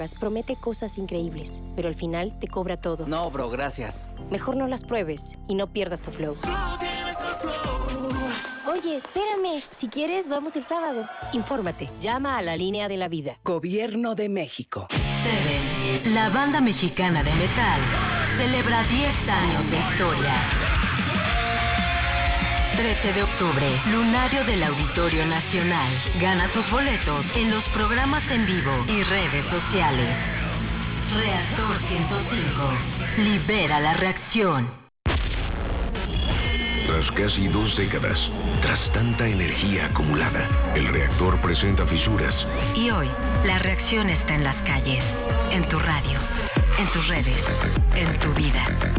Promete cosas increíbles, pero al final te cobra todo. No, bro, gracias. Mejor no las pruebes y no pierdas tu flow. Oye, espérame. Si quieres, vamos el sábado. Infórmate. Llama a la línea de la vida. Gobierno de México. Seven, la banda mexicana de metal, celebra 10 años de historia. 13 de octubre, Lunario del Auditorio Nacional. Gana tus boletos en los programas en vivo y redes sociales. Reactor 105. Libera la reacción. Tras casi 2 décadas, tras tanta energía acumulada, el reactor presenta fisuras. Y hoy, la reacción está en las calles, en tu radio, en tus redes, en tu vida.